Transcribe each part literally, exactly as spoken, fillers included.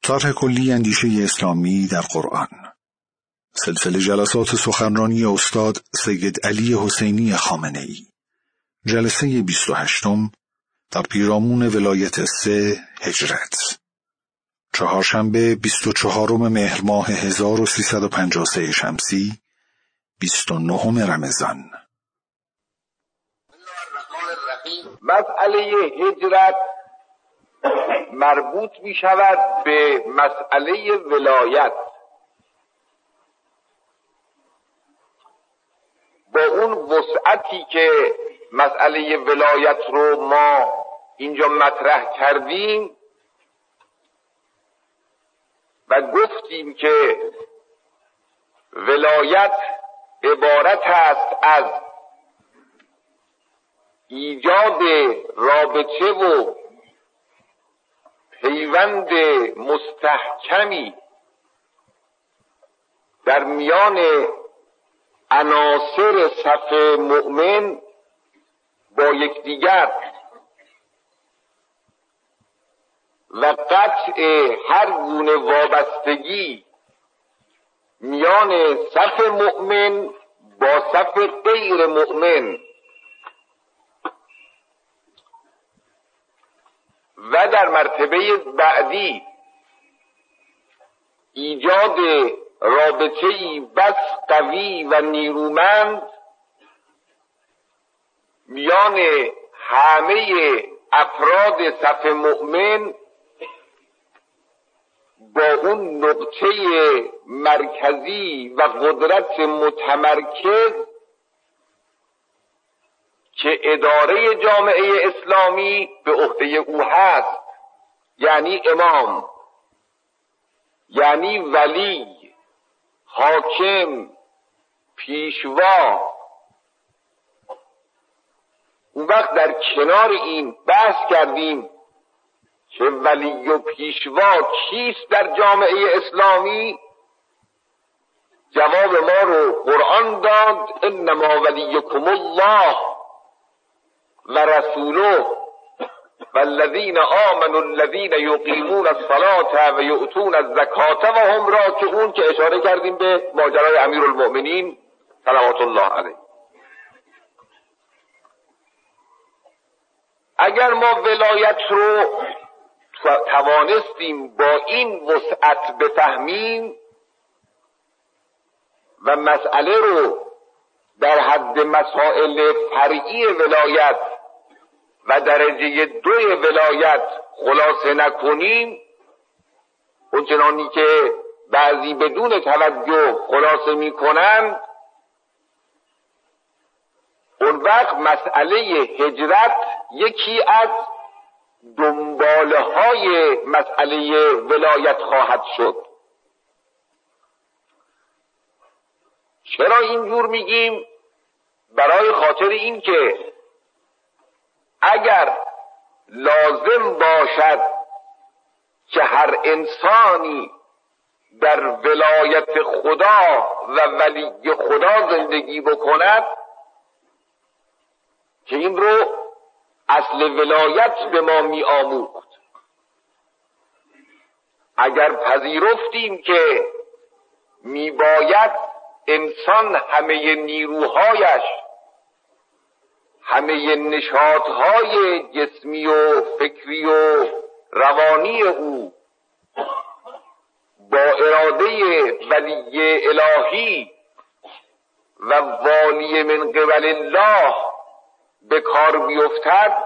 طرح کلی اندیشه اسلامی در قرآن. سلسله جلسات سخنرانی استاد سید علی حسینی خامنه‌ای. جلسه بیست و هشتم در پیرامون ولایت سه هجرت. چهارشنبه بیست و چهارم مهر ماه هزار و سیصد و پنجاه و سه شمسی، بیست و نهم رمضان. مسئله هجرت مربوط می شود به مسئله ولایت. با اون وسعتی که مسئله ولایت رو ما اینجا مطرح کردیم و گفتیم که ولایت عبارت است از ایجاد رابطه و پیوند مستحکمی در میان عناصر صف مؤمن با یکدیگر و قطع هر گونه وابستگی میان صف مؤمن با صف غیر مؤمن و در مرتبه بعدی ایجاد رابطه‌ای بس قوی و نیرومند میان همه افراد صف مؤمن با اون نقطه مرکزی و قدرت متمرکز که اداره جامعه اسلامی به عهده او هست، یعنی امام، یعنی ولی، حاکم، پیشوا. اون وقت در کنار این بحث کردیم که ولی و پیشوا کیست در جامعه اسلامی؟ جواب ما رو قرآن داد: انما ولیکم الله و رسوله والذین آمنوا الذین یقیمون الصلاة و یؤتون الزکاة و هم راکعون، که اشاره کردیم به ماجرای امیرالمؤمنین صلوات الله علیه. اگر ما ولایت رو توانستیم با این وسعت بفهمیم و مسئله رو در حد مسائل فرعی ولایت و درجه دوی ولایت خلاصه نکنیم، اونچنانی که بعضی بدون توجه خلاصه می کنند، اون وقت مسئله هجرت یکی از دنباله های مسئله ولایت خواهد شد. چرا اینجور میگیم؟ برای خاطر این که اگر لازم باشد که هر انسانی در ولایت خدا و ولی خدا زندگی بکند، که این رو اصل ولایت به ما می آموخت، اگر پذیرفتیم که می باید انسان همه نیروهایش، همه نشاطهای جسمی و فکری و روانی او با اراده ولی الهی و والی من قبل الله به کار بیفتد،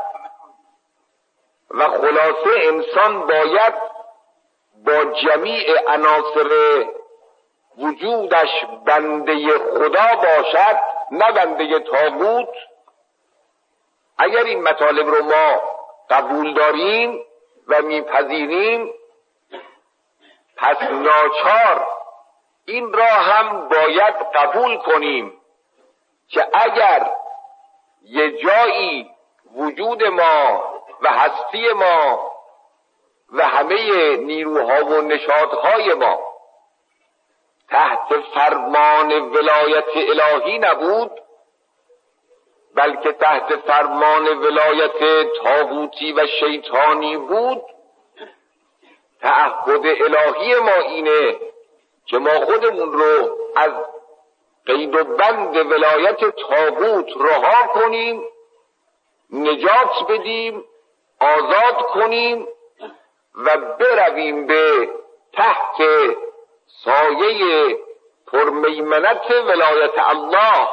و خلاصه انسان باید با جمیع عناصر وجودش بنده خدا باشد، نه بنده طاغوت. اگر این مطالب رو ما قبول داریم و میپذیریم، پس ناچار این را هم باید قبول کنیم که اگر یه جایی وجود ما و هستی ما و همه نیروها و نشاطهای ما تحت فرمان ولایت الهی نبود، بلکه تحت فرمان ولایت طاغوتی و شیطانی بود، تعهد الهی ما اینه که ما خودمون رو از قید و بند ولایت طاغوت رها کنیم، نجات بدیم، آزاد کنیم و برویم به تحت سایه پرمیمنت ولایت الله.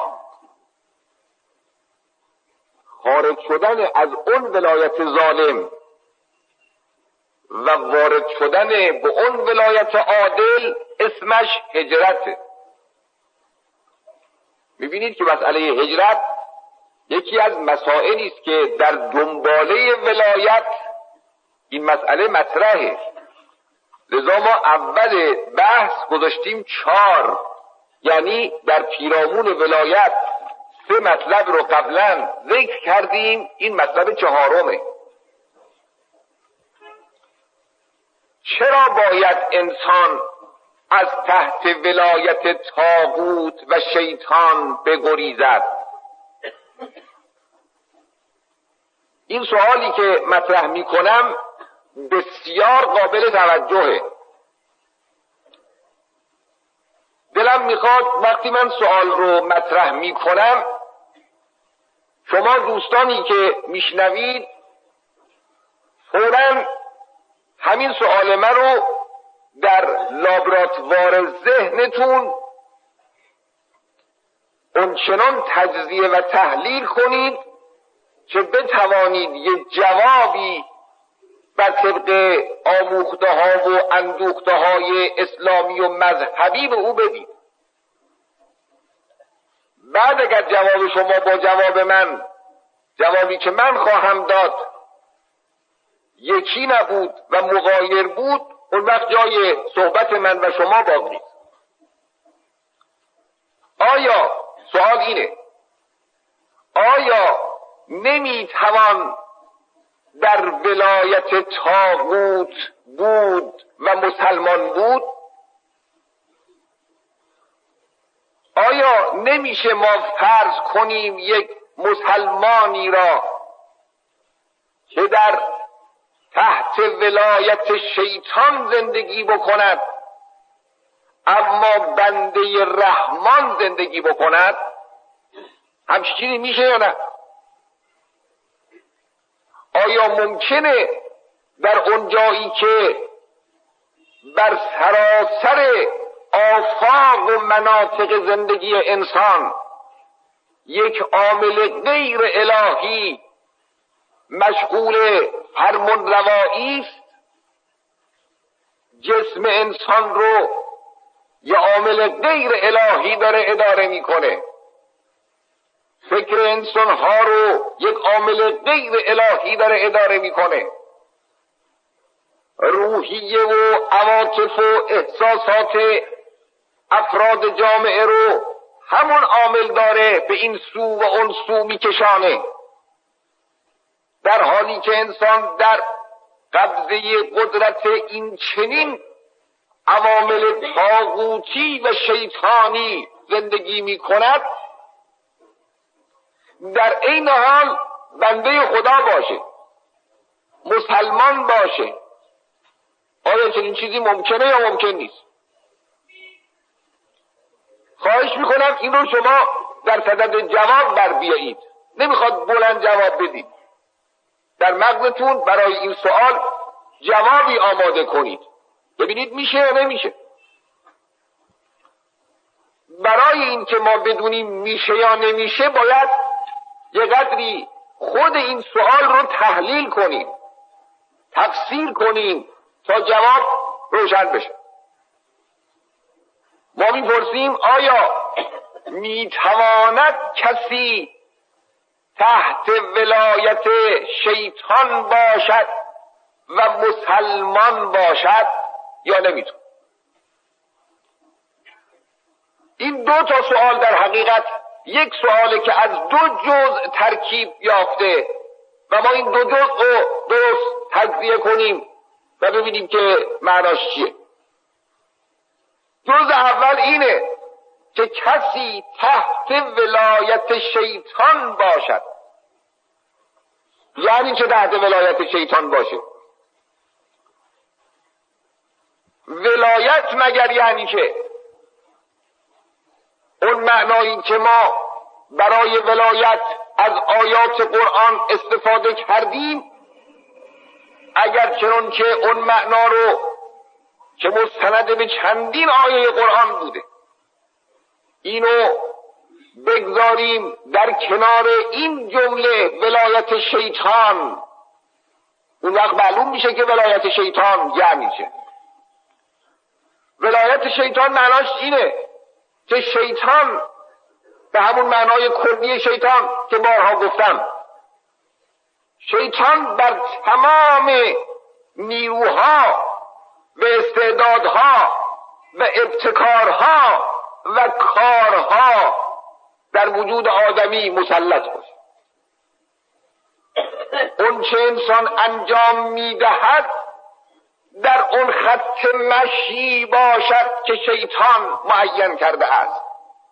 خارج شدن از اون ولایت ظالم و وارد شدن به اون ولایت عادل اسمش هجرته. میبینید که مسئله هجرت یکی از مسائلی است که در دنباله ولایت این مسئله مطرحه. لذا ما اول بحث گذاشتیم چهار، یعنی در پیرامون ولایت سه مطلب رو قبلا ذکر کردیم، این مطلب چهارمه. چرا باید انسان از تحت ولایت طاغوت و شیطان بگریزد؟ این سوالی که مطرح می کنم بسیار قابل توجهه. دلم میخواد وقتی من سوال رو مطرح می کنم شما دوستانی که میشنوید فوراً همین سوال من رو در لابراتوار ذهنتون اونچنان تجزیه و تحلیل کنید که بتوانید یه جوابی بر طبق آموخته ها و اندوخته های اسلامی و مذهبی به او بدید. بعد اگر جواب شما با جواب من، جوابی که من خواهم داد، یکی نبود و مغایر بود، اون وقت جای صحبت من و شما باقی نیست. آیا سوال اینه، آیا نمیتوان در ولایت طاغوت بود و مسلمان بود؟ آیا نمیشه ما فرض کنیم یک مسلمانی را که در تحت ولایت شیطان زندگی بکند اما بنده رحمان زندگی بکند؟ همچین چیزی میشه یا نه؟ آیا ممکنه در اون جایی که بر سراسر آفاق و مناطق زندگی انسان یک عامل غیر الهی مشغول فرمان روایی است، جسم انسان رو یه عامل غیر الهی داره اداره میکنه، فکر انسان ها رو یک عامل غیر الهی داره اداره میکنه، روحیه و عواطف و احساسات افراد جامعه رو همون عامل داره به این سو و اون سو میکشانه، در حالی که انسان در قبضه قدرت این چنین عوامل طاغوتی و شیطانی زندگی می کند، در این حال بنده خدا باشه، مسلمان باشه. آیا چنین چیزی ممکنه یا ممکن نیست؟ خواهش میکنم این رو شما در صدد جواب بر بیایید. نمیخواد بلند جواب بدید، در مغزتون برای این سوال جوابی آماده کنید، ببینید میشه یا نمیشه. برای این که ما بدونیم میشه یا نمیشه باید یه قدری خود این سوال رو تحلیل کنیم، تفسیر کنیم تا جواب روشن بشه. ما میپرسیم آیا میتواند کسی تحت ولایت شیطان باشد و مسلمان باشد یا نمیتونه؟ این دو تا سوال در حقیقت یک سواله که از دو جزء ترکیب یافته و ما این دو جزء رو درست تجزیه کنیم و ببینیم که معناش چیه. جزء اول اینه که کسی تحت ولایت شیطان باشد. یعنی چه تحت ولایت شیطان باشه؟ ولایت مگر یعنی که اون معنایی که ما برای ولایت از آیات قرآن استفاده کردیم، اگر چنان که اون معنا رو که مستند به چندین آیه قرآن بوده اینو بگذاریم در کنار این جمله ولایت شیطان، اون وقت معلوم میشه که ولایت شیطان یعنی چه. ولایت شیطان معناش اینه که شیطان به همون معنای کلی شیطان که بارها گفتم، شیطان بر تمام نیروها و استعدادها و ابتکارها و کارها در وجود آدمی مسلط باشه. اون چه انسان انجام میدهد در اون خط مشی باشد که شیطان معین کرده است.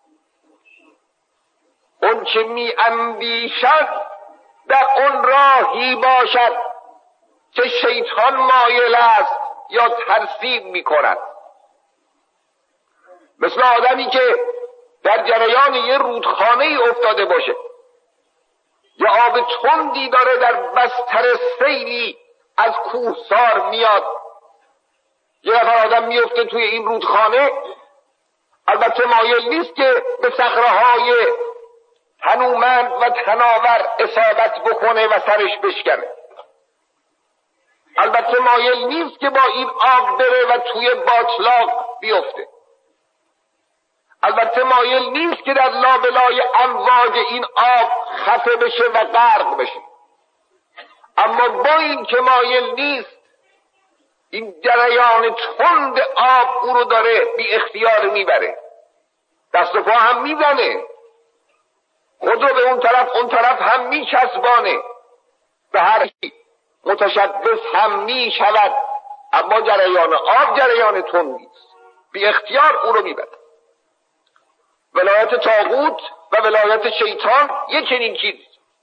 اون چه می اندیشد در اون راهی باشد که شیطان مایل است یا ترسیم می کند. مثل آدمی که در جریان یه رودخانه ای افتاده باشه یا آب تندی داره در بستر سیلی از کوهسار میاد، یه نفر آدم میفته توی این رودخانه، البته مایل نیست که به صخره‌های تنومند و تناور اصابت بکنه و سرش بشکنه، البته مایل نیست که با این آب بره و توی باطلاق بیفته، البته مایل نیست که در لابلای امواج این آب خفه بشه و غرق بشه. اما با این که مایل نیست، این جریان تند آب او رو داره بی اختیار میبره، دست و پا هم میزنه، خود رو به اون طرف اون طرف هم میچسبانه، به هر متشبث هم میشود، اما جریان آب جریان تند نیست، بی اختیار او رو میبره. ولایت طاغوت و ولایت شیطان یک چنین چیز.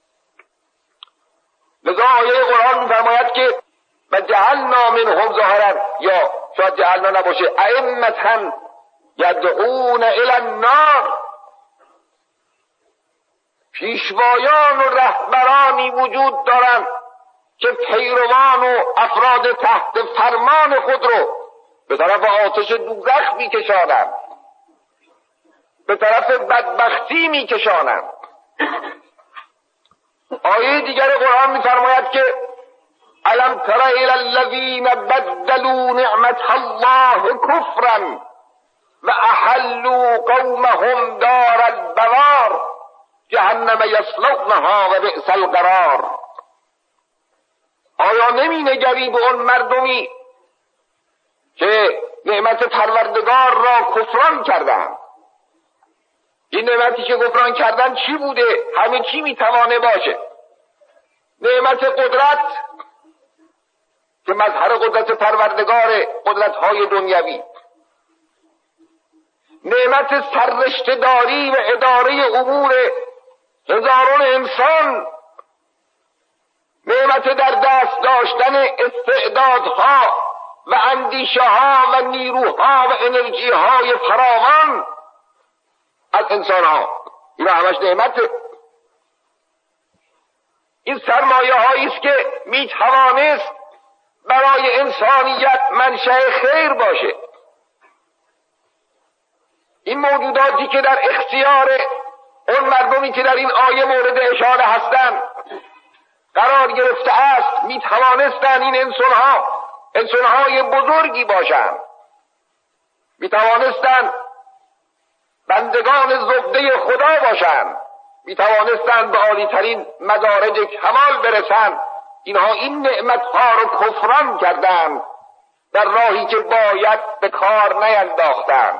لذا آیه قرآن می‌فرماید که و جعلنا منهم ظاهرا، یا شاید جعلنا نباشه، ائمة یدعون الی النار، پیشوایان و رهبرانی وجود دارند که پیروان و افراد تحت فرمان خود رو به طرف آتش دوزخ می‌کشانند، به طرف بدبختی می‌کشانند. آیه دیگر قرآن می‌فرماید که الم تر الی الذین بدلوا نعمت الله کفرا و احلوا قومهم دار البوار جهنم یصلونها و بئس القرار. آیا نمی نگری به اون مردمی که نعمت پروردگار را کفران کردند؟ این نعمتی که کفران کردن چی بوده؟ همه چی میتوانه باشه. نعمت قدرت که مظهر قدرت پروردگار، قدرت‌های دنیوی، نعمت سررشته‌داری و اداره امور هزاران انسان، نعمت در دست داشتن استعدادها و اندیشه‌ها و نیروها و انرژی‌های فراوان از انسان‌ها، این همش نعمته. این سرمایه هایی است که می توانست برای انسانیت منشأ خیر باشه. این موجوداتی که در اختیار اون مردمی که در این آیه مورد اشاره هستند قرار گرفته است، می توانستند این انسانها انسانهای بزرگی باشند، می توانستند بندگان زبده خدا باشند، می توانستند به عالی‌ترین مدارج کمال برسند. اینها این نعمتها رو کفران کردند، در راهی که باید به کار نینداختند.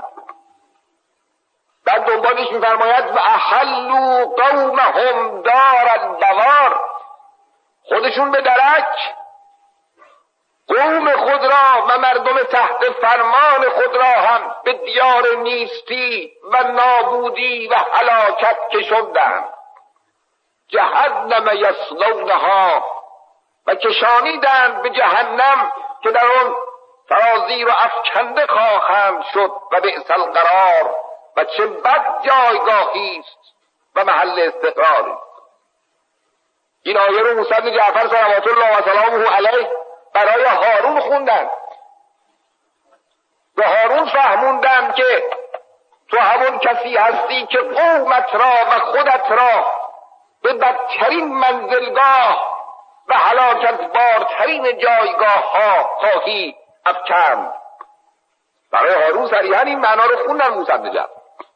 بعد دنبالش می‌فرماید و احلوا قومهم دار البوار، خودشون به درک قوم خود را و مردم تحت فرمان خود را هم به دیار نیستی و نابودی و هلاکت کشاندند. جهنم یصلونها، و کشانیدند به جهنم که در آن سرازیر و افکنده خواهند شد و بئس القرار، و چه بد جایگاهی است و محل استقراری. این آیه رو موسی بن جعفر صلوات الله و سلامه علیه برای هارون خوندن. به هارون فهموندن که تو همون کسی هستی که قومت را و خودت را به بدترین منزلگاه و هلاکت بارترین جایگاه ها خواهی افکند. برای هارون صریحا این معنا رو خوندن موسی بن جعفر.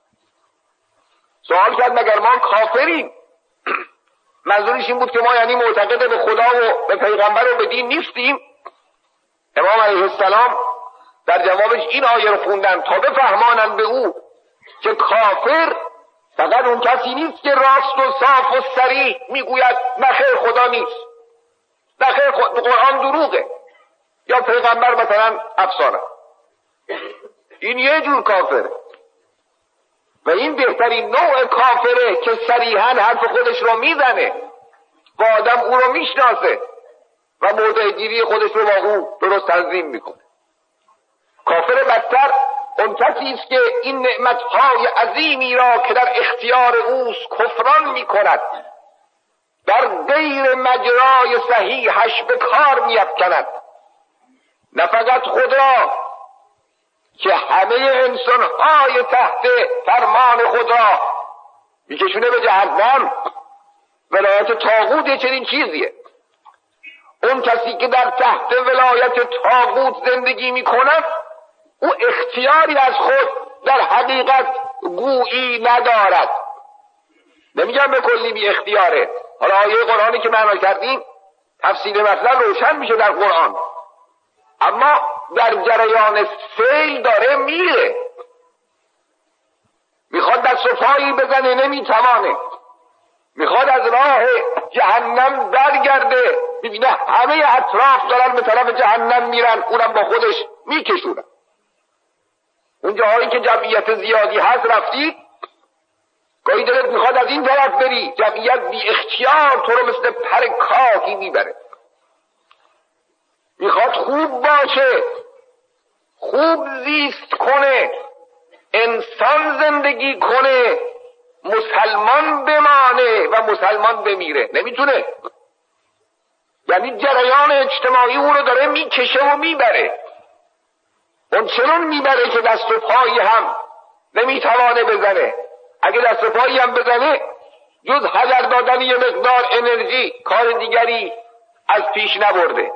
سوال کرد مگر ما کافریم؟ منظورش این بود که ما یعنی معتقد به خدا و به پیغمبر و به دین نیستیم؟ امام علیه السلام در جوابش این آیه رو خوندن تا بفهمانند به او که کافر فقط اون کسی نیست که راست و صاف و صریح میگوید نخیر خدا نیست، نخیر قرآن دروغه، یا پیغمبر مثلا افسانه. این یه جور کافره و این بهترین نوع کافره که صریحاً حرف خودش رو میزنه و آدم او رو میشناسه و موضع‌گیری خودش رو با او درست تنظیم میکنه. کافر بدتر اون کسی است که این نعمتهای عظیمی را که در اختیار اوست کفران میکند، در غیر مجرای صحیحش به کار میافکند، نه فقط خود را که همه انسانهای تحت فرمان خود را میکشونه به جهنم. ولایت طاغوت چنین چیزیه. اون کسی که در تحت ولایت طاغوت زندگی میکند او اختیاری از خود در حقیقت گویی ندارد. نمیگم به کلی بی اختیاره. حالا آیه قرآنی که معنا کردیم تفسیر مطلب روشن میشه در قرآن، اما در جریان سیل داره میره، میخواد دست و پایی بزنه نمیتوانه، میخواد از راه جهنم درگرده، میبینه همه اطراف دارن به طرف جهنم میرن، اونم با خودش میکشونن. اون جاهایی که جمعیت زیادی هست رفتید، گاهی دلت میخواد از این طرف بری، جمعیت بی اختیار تو رو مثل پر کاهی میبره. میخواد خوب باشه، خوب زیست کنه، انسان زندگی کنه، مسلمان بمانه و مسلمان بمیره، نمیتونه. یعنی جریان اجتماعی او رو داره میکشه و میبره. اون چنون میبره که دست و پایی هم نمیتوانه بزنه. اگه دست و پایی هم بزنه جز هدر دادن یه مقدار انرژی کار دیگری از پیش نبرده.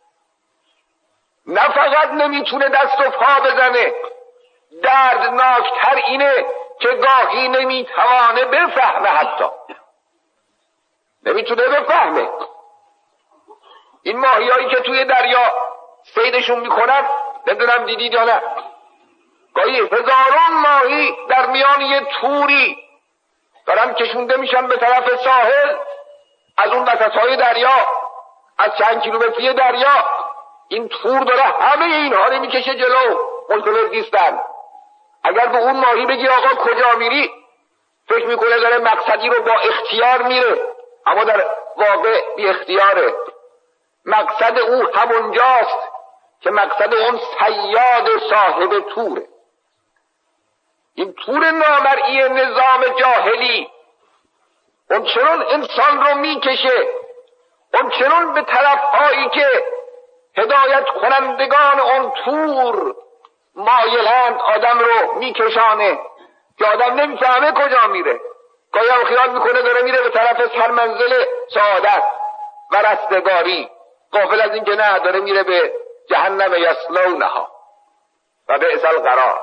نه فقط نمیتونه دست و پا بزنه، دردناکتر اینه که گاهی نمیتوانه بفهمه، حتی نمیتونه بفهمه. این ماهیایی که توی دریا صیدشون میکنن، نمیدونم دیدید یا نه، گاهی هزاران ماهی در میان یه توری دارن کشونده میشن به طرف ساحل، از اون وسطهای دریا، از چند کیلومتری دریا. این تور داره همه اینها رو میکشه جلو، مشکل نیستن. اگر به اون ماهی بگی آقا کجا میری، فکر میکنه داره مقصدی رو با اختیار میره، اما در واقع بی اختیاره. مقصد او همونجاست که مقصد اون صیاد صاحب توره. این تور نامرئی نظام جاهلی اون چنون انسان رو میکشه، اون چنون به طرف هایی که هدایت کنندگان اون تور مایلند آدم رو میکشانه که آدم نمیفهمه کجا میره. گاهی هم خیال میکنه داره میره به طرف سرمنزل سعادت و رستگاری، غافل از این که نه، داره میره به جهنم یصلونها و بئس القرار.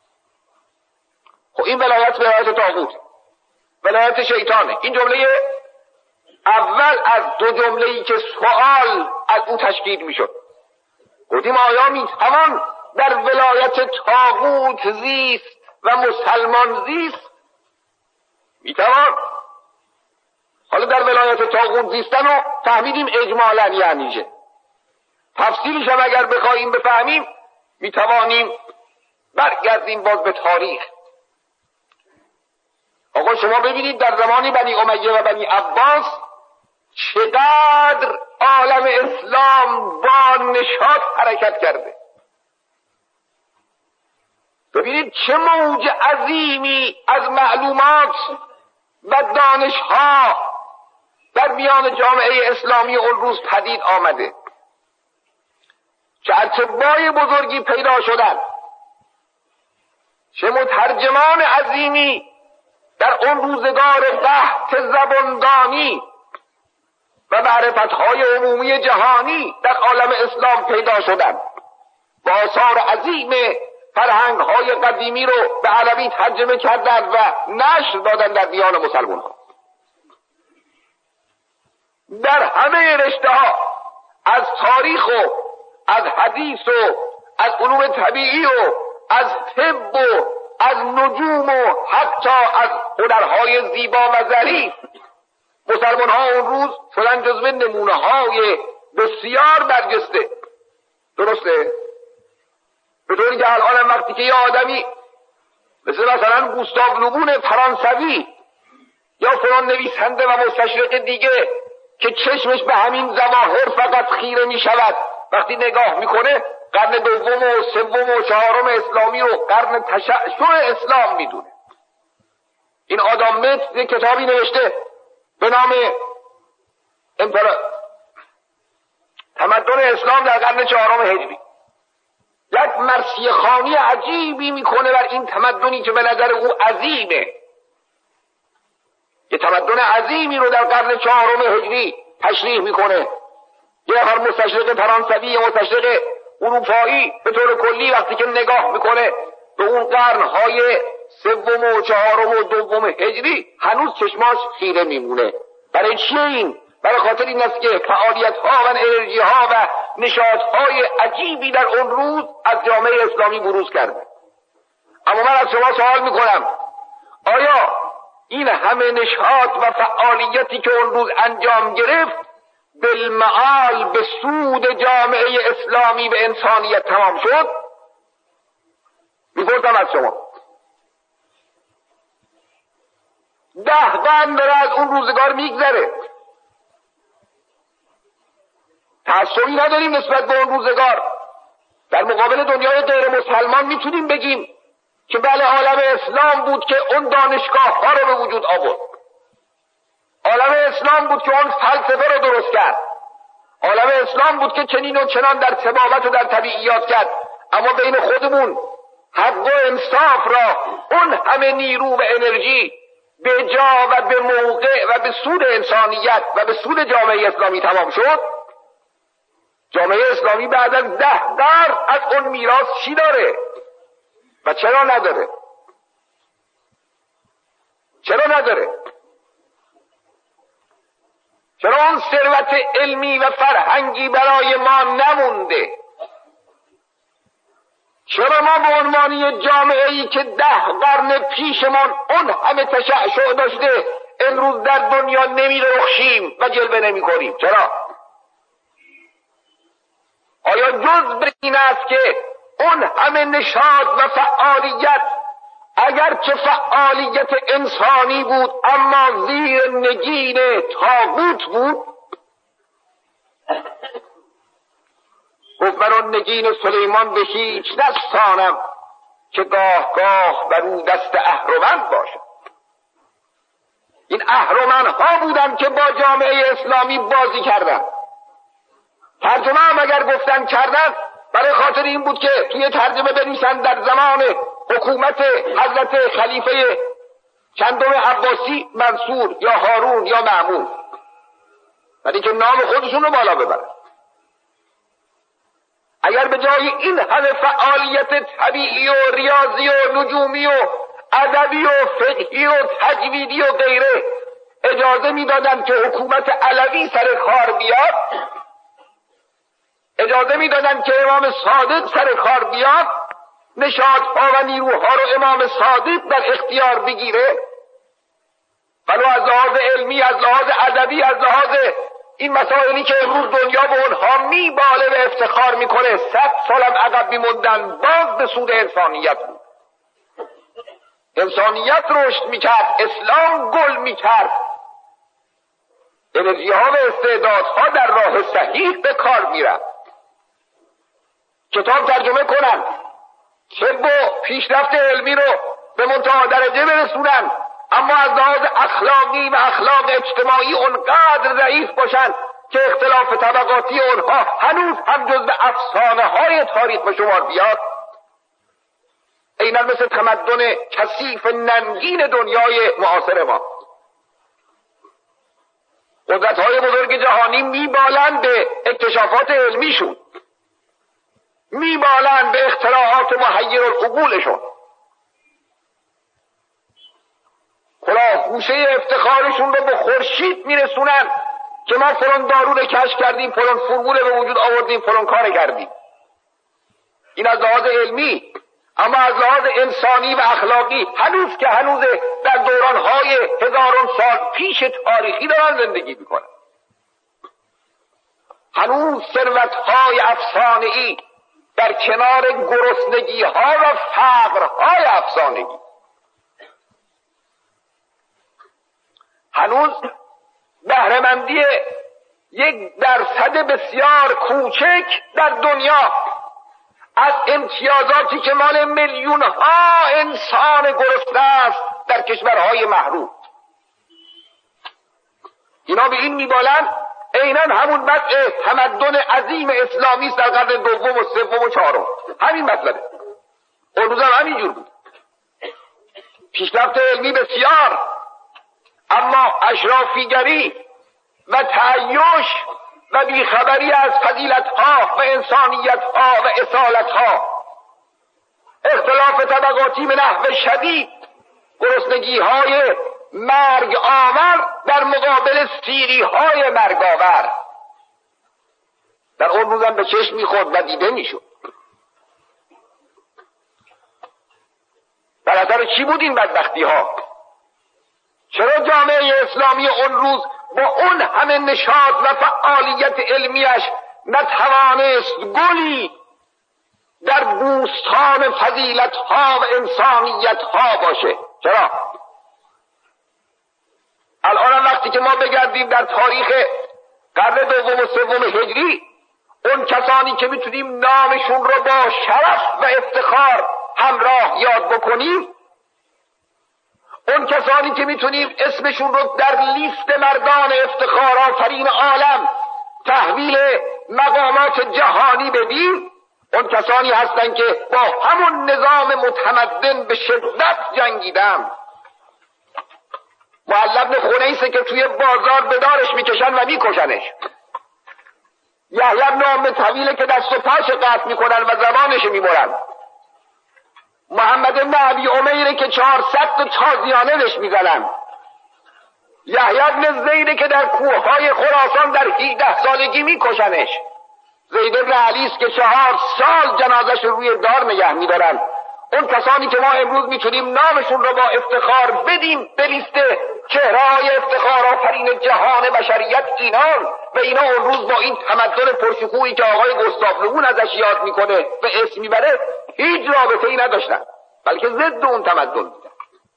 خب این ولایت ولایت طاغوت، ولایت شیطانه. این جمله اول از دو جمله‌ای که سوال از او تشکیل میشد. گفتیم آیا میتوان در ولایت طاغوت زیست و مسلمان زیست؟ میتوان. حالا در ولایت طاغوت زیستن رو فهمیدیم اجمالاً یعنی چه. تفصیلش هم اگر بخوایم بفهمیم میتوانیم برگردیم باز به تاریخ. آقا شما ببینید در زمان بنی امیه و بنی عباس چقدر عالم اسلام با نشاط حرکت کرده. ببینید چه موج عظیمی از معلومات و دانشها در میان جامعه اسلامی اون روز پدید آمده، چه اتباع بزرگی پیدا شدند، چه مترجمان عظیمی در اون روزگار قحط زباندانی و معرفتهای عمومی جهانی در عالم اسلام پیدا شدند و آثار عظیم فرهنگهای قدیمی رو به عربی ترجمه کردند و نشر دادند در دیان مسلمان ها. در همه رشته ها، از تاریخ و از حدیث و از علوم طبیعی و از طب و از نجوم و حتی از هنرهای زیبا و ظریف، مسلمان ها اون روز شدن جزو نمونه های بسیار برجسته. درسته؟ به طوری که الان وقتی که یه آدمی مثل مثلا گوستاو لوبون فرانسوی یا فلان نویسنده و مستشرق دیگه که چشمش به همین ظواهر فقط خیره می شود، وقتی نگاه میکنه قرن دوم و سوم و چهارم اسلامی رو قرن تشعشع اسلام میدونه. این آدم مت یک کتابی نوشته به نام امپرا تمدن اسلام در قرن چهارم هجری. یک مرثیه خوانی عجیبی میکنه بر این تمدنی که به نظر او عظیمه. یه تمدن عظیمی رو در قرن چهارم هجری تشریح میکنه. یه نفر مستشرق فرانسوی، یه مستشرق اروپایی به طور کلی وقتی که نگاه میکنه به اون قرنهای سوم و چهارم و دوم هجری هنوز چشماش خیره میمونه. برای چیه این؟ برای خاطر این است که فعالیت ها و انرژی ها و نشاط های عجیبی در اون روز از جامعه اسلامی بروز کرده. اما من از شما سوال میکنم، آیا این همه نشاط و فعالیتی که اون روز انجام گرفت بالمعال به سود جامعه اسلامی و انسانیت تمام شد؟ میپرسم از شما. ده قرن داره از اون روزگار میگذره، تعصبی نداریم نسبت به اون روزگار. در مقابل دنیای غیر مسلمان میتونیم بگیم که بله عالم اسلام بود که اون دانشگاه ها رو به وجود آورد، عالم اسلام بود که اون فلسفه رو درست کرد، عالم اسلام بود که چنین و چنان در طبابت و در طبیعیات کرد. اما بین خودمون حق و انصاف را اون همه نیرو و انرژی به جا و به موقع و به سود انسانیت و به سود جامعه اسلامی تمام شد. جامعه اسلامی بعد از ده قرن از اون میراث چی داره و چرا نداره؟ چرا نداره؟ چرا اون ثروت علمی و فرهنگی برای ما نمونده؟ چرا ما به عنوان یک جامعه‌ای که ده قرن پیشمان اون همه تشعشع داشته امروز در دنیا نمی‌رخشیم و جلوه نمی‌کنیم؟ چرا؟ آیا جز به این است که اون همه نشاط و فعالیت اگرچه فعالیت انسانی بود اما زیر نگین طاغوت بود؟ گفت من اون نگین سلیمان به هیچ نستانم که گاه گاه بر او دست اهرمن باشد. این اهرمن ها بودن که با جامعه اسلامی بازی کردن. ترجمه هم اگر گفتن کردن برای خاطر این بود که توی ترجمه بنویسن در زمان حکومت حضرت خلیفه چندم عباسی منصور یا هارون یا مأمون، ولی که نام خودشون رو بالا ببرن. اگر به جای این همه فعالیت طبیعی و ریاضی و نجومی و ادبی و فقهی و تجویدی و غیره اجازه میدادن که حکومت علوی سر کار بیاد، اجازه میدادن که امام صادق سر کار بیاد، نشاطها و نیروها رو امام صادق در اختیار بگیره، ولو از لحاظ علمی، از لحاظ ادبی، از لحاظ این مسائلی که امروز دنیا به اونها میباله و افتخار میکنه صد سالم عقب میموندن، باز به سود انسانیت بود. انسانیت رشد میکرد، اسلام گل میکرد، انرژی ها و استعدادها در راه صحیح به کار میرفت. کتاب ترجمه کنن، که با پیشرفت علمی رو به منتهی درجه برسونن، اما از لحاظ اخلاقی و اخلاق اجتماعی اونقدر ضعیف باشن که اختلاف طبقاتی اونها هنوز هم جزو افسانه های تاریخ به شمار بیاد. عیناً مثل تمدن کثیف ننگین دنیای معاصر ما. قدرت‌های بزرگ جهانی میبالند به اکتشافات علمیشون، میبالند به اختراعات محیر العقولشون، کلاهگوشه افتخارشون رو به خورشید میرسونن که ما فلان دارو رو کشف کردیم، فلان فرمول به وجود آوردیم، فلان کار کردیم. این از لحاظ علمی. اما از لحاظ انسانی و اخلاقی هنوز که هنوز در دورانهای هزاران سال پیش تاریخی دارن زندگی میکنن. هنوز ثروتهای افسانه‌ای در کنار گرسنگی‌ها و فقرهای افسانه‌ای، هنوز بهره‌مندی یک درصد بسیار کوچک در دنیا از امتیازاتی که مال میلیون ها انسان گرسنه است در کشورهای محروم. اینا به این میبالند عیناً همون وضع تمدن عظیم اسلامی است در قرن دوم و سوم و چهارم. همین مطلبه. اون روز هم همینجور بود. پیشرفت علمی بسیار، اما اشرافیگری و تعیش و بیخبری از فضیلتها و انسانیتها و اصالتها، اختلاف طبقاتی به نحو شدید، گرسنگی‌های مرگ آور در مقابل سیری‌های مرگ آور، در اون روزم به چشم می‌خورد و دیده می‌شد. در اثر چی بود این بدبختی‌ها؟ چرا جامعه اسلامی اون روز با اون همه نشاط و فعالیت علمیش نتوانست گلی در بوستان فضیلت‌ها و انسانیت‌ها باشه؟ چرا؟ الان وقتی که ما بگردیم در تاریخ قرن دوم و سوم هجری، اون کسانی که میتونیم نامشون رو با شرف و افتخار همراه یاد بکنیم، اون کسانی که میتونیم اسمشون رو در لیست مردان افتخار آفرین عالم تحویل مقامات جهانی بدیم، اون کسانی هستند که با همون نظام متمدن به شدت جنگیدن. معلی بن خنیسه که توی بازار به دارش میکشن و میکشنش. یحیی بن ام طویله که دست و پاش قطع میکنن و زبانش میبرن. محمد بن ابی عمیره که چهارصد تا تازیانه بهش میزنن. یحیی بن زیده که در کوههای خراسان در هجده سالگی میکشنش. زید بن علی است که چهار سال جنازش روی دار نگه میدارن. اون کسانی که ما امروز میتونیم نامشون رو با افتخار بدیم به لیست چهره‌های افتخار آفرین جهان بشریت اینان، و اینا اون روز با این تمدن پرشکوهی که آقای گستاو لوون ازش یاد میکنه و اسم میبره هیچ رابطه‌ای نداشتن، بلکه ضد اون تمدن بودن.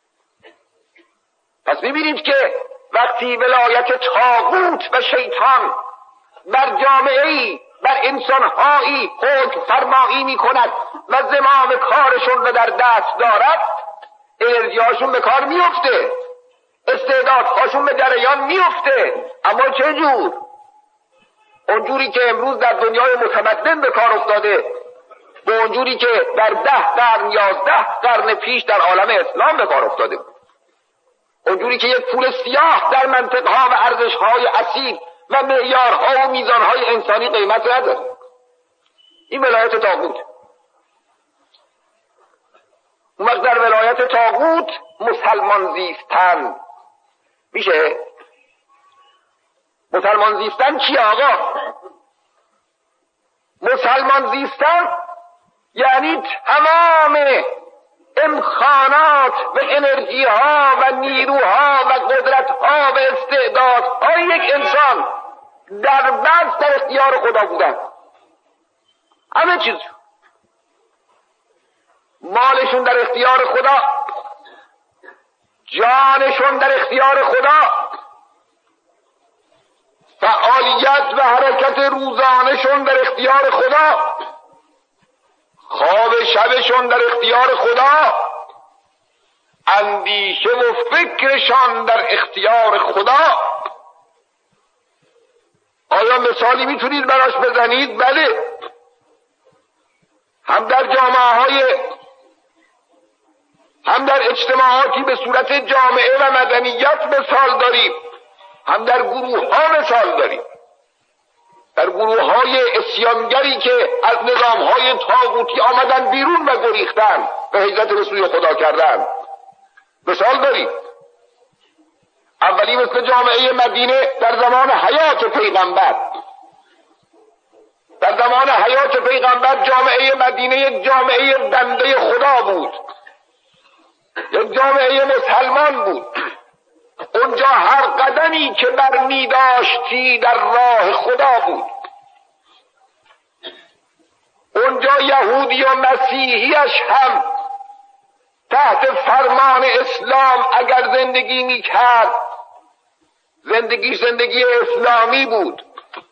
پس میبینید که وقتی ولایت طاغوت و شیطان بر جامعه‌ای، بر انسانهایی حکم فرمایی میکند و زمام کارشون رو در دست دارد، انرژی‌هاشون به کار میفته، استعدادهاشون به جریان میفته. اما چه جور؟ اونجوری که امروز در دنیای متمدن به کار افتاده، به اونجوری که در ده قرن یازده قرن پیش در عالم اسلام به کار افتاده بود. اونجوری که یک پول سیاه در منطقه‌ها و ارزش‌های اصیل و معیارها و میزانهای انسانی قیمت نداره. این ولایت طاغوت. اون وقت در ولایت طاغوت مسلمان زیستن میشه؟ مسلمان زیستن چیه آقا؟ مسلمان زیستن یعنی تمام امکانات و انرژی ها و نیروها و قدرت ها و استعداد های یک انسان در بس در اختیار خدا بودن. همه چیز، مالشون در اختیار خدا، جانشون در اختیار خدا، فعالیت و حرکت روزانشون در اختیار خدا، خواب شبشون در اختیار خدا، اندیشه و فکرشان در اختیار خدا. آیا مثالی میتونید براش بزنید؟ بله، هم در جامعه های هم در اجتماعاتی به صورت جامعه و مدنیت مثال داریم، هم در گروه ها مثال داریم. در گروه های اسیانگری که از نظام های طاغوتی آمدن بیرون و گریختن و هجرت به سوی خدا کردن مثال داریم. اولی مثل جامعه مدینه در زمان حیات پیغمبر. در زمان حیات پیغمبر جامعه مدینه یک جامعه بنده خدا بود، یک جامعه مسلمان بود. اونجا هر قدمی که بر می داشتی در راه خدا بود. اونجا یهودی و مسیحیش هم تحت فرمان اسلام اگر زندگی می کرد، زندگی زندگی اسلامی بود.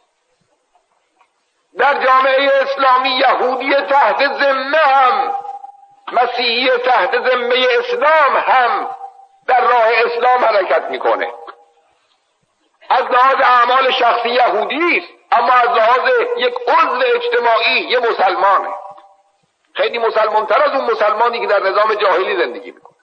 در جامعه اسلامی یهودی تحت ذمه هم، مسیحی تحت ذمه اسلام هم در راه اسلام حرکت میکنه. از لحاظ اعمال شخصی یهودی است، اما از لحاظ یک عضو اجتماعی یه مسلمانه، خیلی مسلمان‌تر از اون مسلمانی که در نظام جاهلی زندگی میکنه.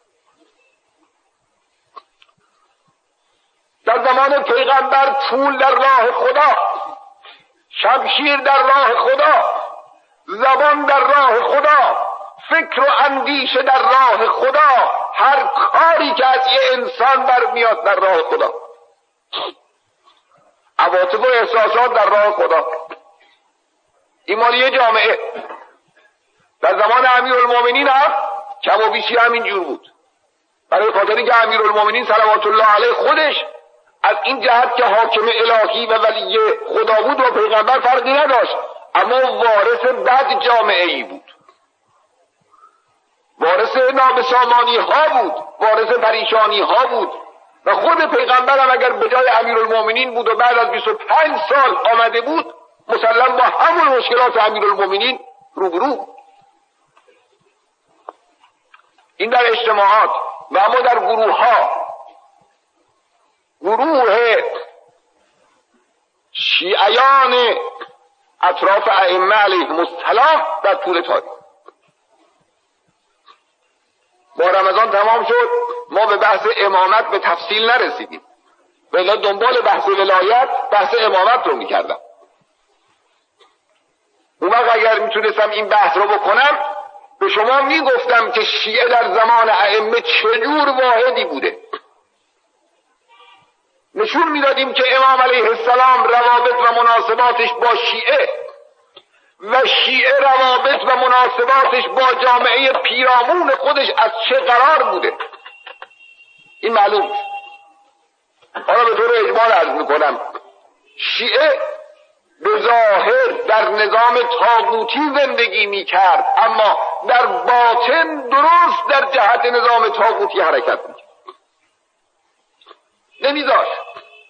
در زمان پیغمبر پول در راه خدا، شمشیر در راه خدا، زبان در راه خدا، فکر و اندیشه در راه خدا، هر کاری که از یه انسان برمیاد در راه خدا، عواطف و احساسات در راه خدا. این مال یه جامعه. در زمان امیرالمومنین هم کم و بیشی همین جور بود، برای خاطری که امیرالمومنین صلوات الله علیه خودش از این جهت که حاکم الهی و ولی خدا بود و پیغمبر فرقی نداشت، اما وارث بد جامعه ای بود، وارث نابسامانی ها بود، وارث پریشانی ها بود. و خود پیغمبر هم اگر به جای امیرالمومنین بود و بعد از بیست و پنج سال آمده بود، مسلم با همون مشکلات امیرالمومنین روبرو. این در اجتماعات. و اما در گروه ها، گروه شیعیان اطراف ائمه علیهم السلام در طول تاریخ. با رمضان تمام شد، ما به بحث امامت به تفصیل نرسیدیم، ولی دنبال بحث ولایت بحث امامت رو میکردم. اون وقت اگر میتونستم این بحث رو بکنم به شما میگفتم که شیعه در زمان ائمه چجور واحدی بوده. نشون میدادیم که امام علیه السلام روابط و مناسباتش با شیعه و شیعه روابط و مناسباتش با جامعه پیرامون خودش از چه قرار بوده. این معلوم. حالا به طور اجمال عرض میکنم، شیعه به ظاهر در نظام طاغوتی زندگی میکرد، اما در باطن درست در جهت نظام طاغوتی حرکت میکرد، نمیذاشت.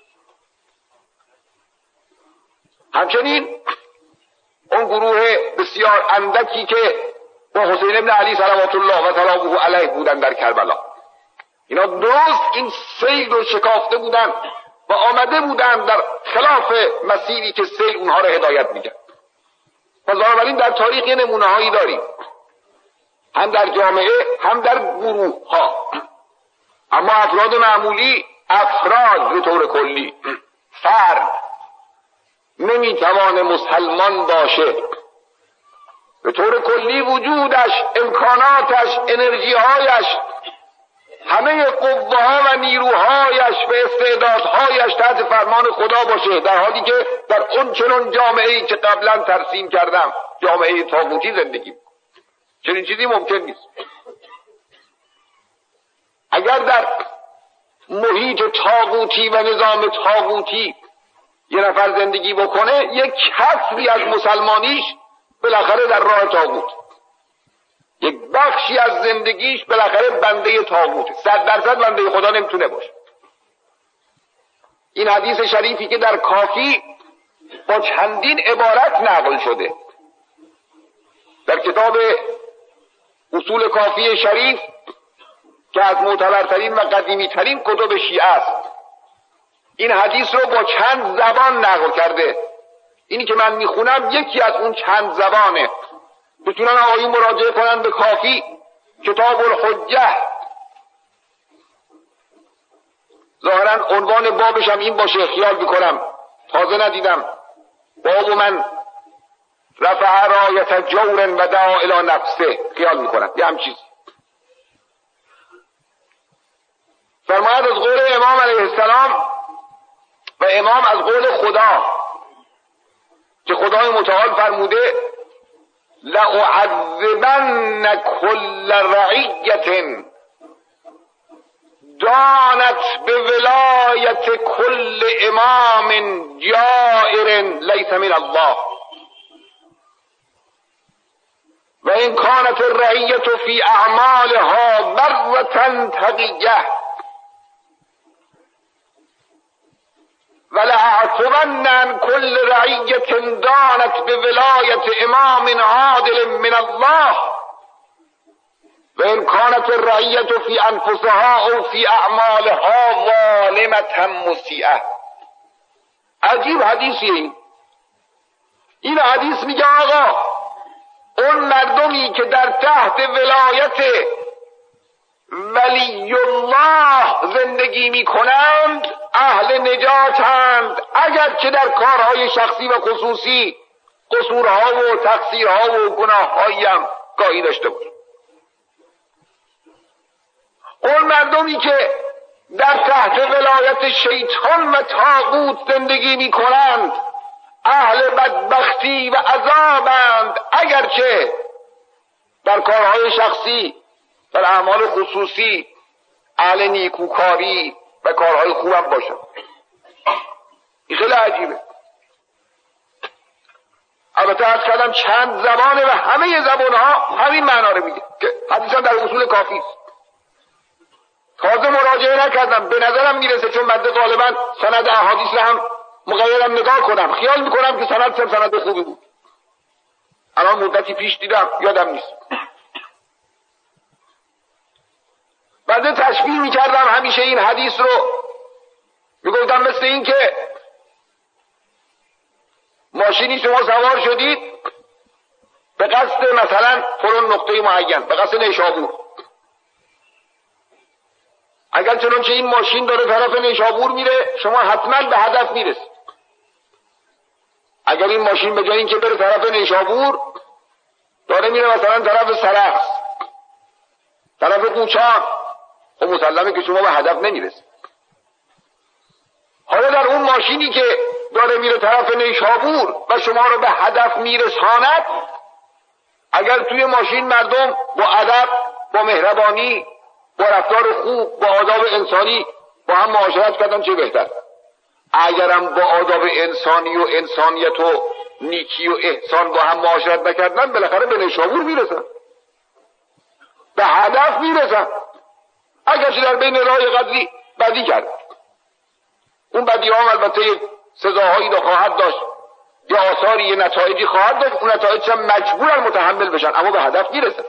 همچنین اون گروه بسیار اندکی که با حسین ابن علی صلوات الله و سلامه علیه بودن در کربلا، اینا درست این سیل رو شکافته بودن و آمده بودن در خلاف مسیری که سیل اونها رو هدایت میکرد. پس بنابراین در تاریخ یه نمونه هایی داریم، هم در جامعه هم در گروه ها. اما افراد معمولی، افراد به طور کلی، فرد نمیتوانه مسلمان باشه. به طور کلی وجودش، امکاناتش، انرژیهایش، همه قوه‌ها و نیروهایش و استعدادهایش تحت فرمان خدا باشه، در حالی که در اون چنون جامعه‌ای که قبلا ترسیم کردم، جامعه طاغوتی زندگی. چنین چیزی ممکن نیست. اگر در محیط طاغوتی و نظام طاغوتی یه نفر زندگی بکنه، یک کسری از مسلمانیش بالاخره در راه طاغوت، یک بخشی از زندگیش بالاخره بنده طاغوت، صد درصد بنده خدا نمیتونه باشه. این حدیث شریفی که در کافی با چندین عبارت نقل شده، در کتاب اصول کافی شریف که از معتبرترین و قدیمیترین کتب شیعه است، این حدیث رو با چند زبان نقل کرده. اینی که من میخونم یکی از اون چند زبانه. بتونن آقایون مراجعه کنن به کافی، کتاب الحجه. ظاهرا عنوان بابش هم این باشه، خیال میکنم، تازه ندیدم. باب من رفع رایت جور و دعا الی نفسه، خیال میکنم یه هم چیز. فرماید از قول امام علیه السلام و امام از قول خدا که خدای متعال فرموده لأعذبن كل رعیة دانت به ولایت کل امام جائر لیس من الله و این کانت الرعیة فی اعمالها برة تقیه ولأعفون عن كل رعیة دانت به ولایت امام عادل من الله و این کانت الرعیة فی انفسها او فی اعمالها ظالمة مسیئة. عجیب حدیثیه این. این حدیث میگه آقا اون مردمی که در تحت ولایت ولی الله زندگی میکنند اهل نجاتند، اگر که در کارهای شخصی و خصوصی قصورها و تقصیرها و گناههایی هم گاهی داشته باشه. اون مردمی که در تحت ولایت شیطان و طاغوت زندگی میکنند اهل بدبختی و عذابند، اگرچه در کارهای شخصی در اعمال خصوصی اهل نیکوکاری و کارهای خوبم باشن. این خیلی عجیبه. البته از کردم چند زبانه و همه زبانها همین معنا رو میگه که حدیثا در اصول کافی است. تازه مراجعه نکردم، به نظرم میرسه چون مده غالبا سند احادیث رو هم مغیرم نگاه کنم، خیال میکنم که سند سم سند خوبی بود. الان مدتی پیش دیدم یادم نیست. بعد تشبیه میکردم همیشه این حدیث رو، میگفتم مثل این که ماشینی شما سوار شدید به قصد مثلا فلان نقطه معین، به قصد نیشابور. اگر چنانچه این ماشین داره طرف نیشابور میره شما حتما به هدف میرسید. اگر این ماشین به جای اینکه بره طرف نیشابور داره میره مثلا طرف سرخس، طرف قوچان، و مسلمه که شما به هدف نمیرسید. حالا در اون ماشینی که داره میره طرف نیشابور و شما رو به هدف میرساند، اگر توی ماشین مردم با ادب، با مهربانی، با رفتار خوب، با آداب انسانی با هم معاشرت کردن چه بهتر. اگرم با آداب انسانی و انسانیت و نیکی و احسان با هم معاشرت نکردن بالاخره به نیشابور میرسن، به هدف میرسن، اگرچه در بین راه قدری بدی کرد. اون بدی ها البته سزاهایی دا خواهد داشت، یا آثاری، یه نتایجی خواهد داشت، اون نتایج هم مجبورن متحمل بشن، اما به هدف میرسن.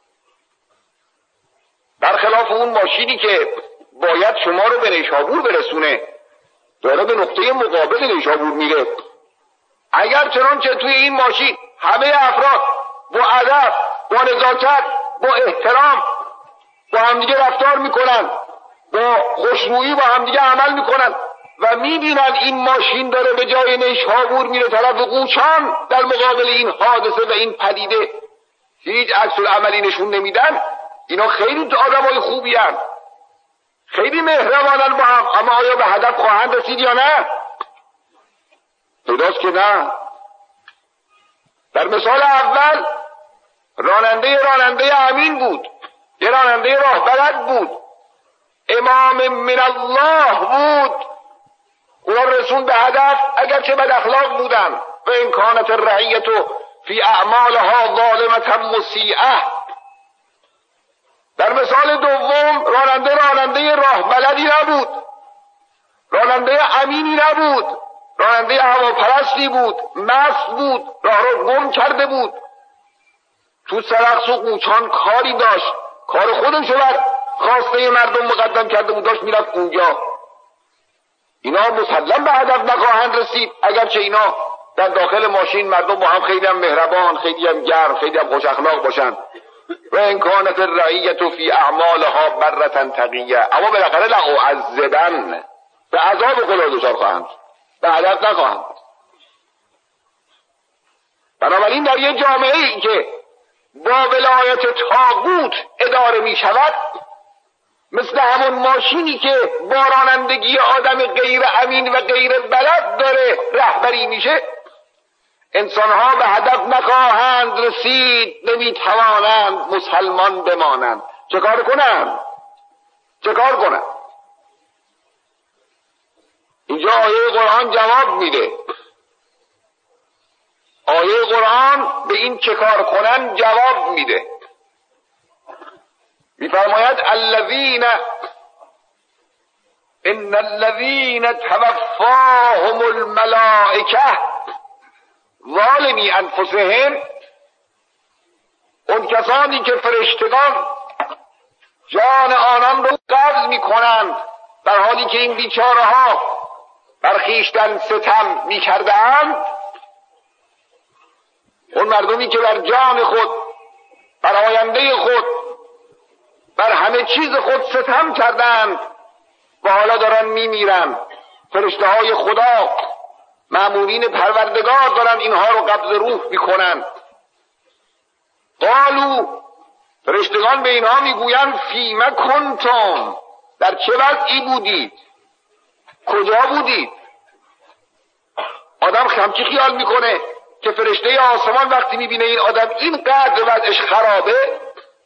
برخلاف اون ماشینی که باید شما رو به نیشابور برسونه داره به نقطه مقابل نیشابور میره. اگر چنانچه توی این ماشین همه افراد با ادب، با نزاکت، با احترام با همدیگه رفتار میکنن، با خوشرویی با همدیگه عمل میکنن و میبینن این ماشین داره به جای نیشابور میره طرف قوچان، در مقابل این حادثه و این پدیده هیچ عکس العملی نشون نمیدن، اینا خیلی آدمای خوبی هستند، خیلی مهربانن با هم، اما آیا به هدف خواهند رسید یا نه؟ پیداست که نه. در مثال اول راننده راننده امین بود، یه راننده راه بلد بود، امام من الله بود، اونا رسون به هدف اگرچه بد اخلاق بودن. و این کانت الرعیة فی اعمالها ظالمة مسیئة. در مثال دوم راننده راننده راه بلدی نبود، راننده امینی نبود، راننده هواپرستی بود، مست بود، راه رو گم کرده بود. تو سرخس و قوچان کاری داشت، کار خودش رو بر خواسته مردم مقدم کرده بود، داشت میرفت اونجا. اینا مسلم به هدف نخواهند رسید اگرچه اینا در داخل ماشین مردم با هم خیلی هم مهربان، خیلی هم گرم، خیلی هم خوش اخلاق باشن. و ان کانت الرعیة فی اعمالها برة تقیه، اما بالاخره لأعذبن، به عذاب خدا دچار خواهند، به هدف نخواهند. بنابراین در یه جامعه ای که با ولایت طاغوت اداره می شود، مثل همون ماشینی که با رانندگی آدم غیر امین و غیر بلد داره رهبری میشه، انسانها به هدف نخواهند رسید، نمیتوانند مسلمان بمانند. چه کار کنند؟ چه کار کنند؟ اینجا آیه قرآن جواب میده. آیه قرآن به این چه کار کنند جواب میده. میفرماید الذین ان الذین توفاهم الملائکه ظالمی انفسهم، اون کسانی که فرشتگان جان آنان رو قبض میکنند در حالی که این بیچاره ها بر خویشتن ستم میکردند، اون مردمی که بر جان خود، بر آینده خود، بر همه چیز خود ستم کردند و حالا دارن میمیرن، فرشته های خدا مأمورین پروردگار دارن اینها رو قبض روح میکنن. قالو، فرشتگان به اینها میگویند فیما کنتم، در چه وضعی بودید؟ کجا بودید؟ آدم همچی خیال میکنه که فرشته آسمان وقتی میبینه این آدم اینقدر وضعش خرابه،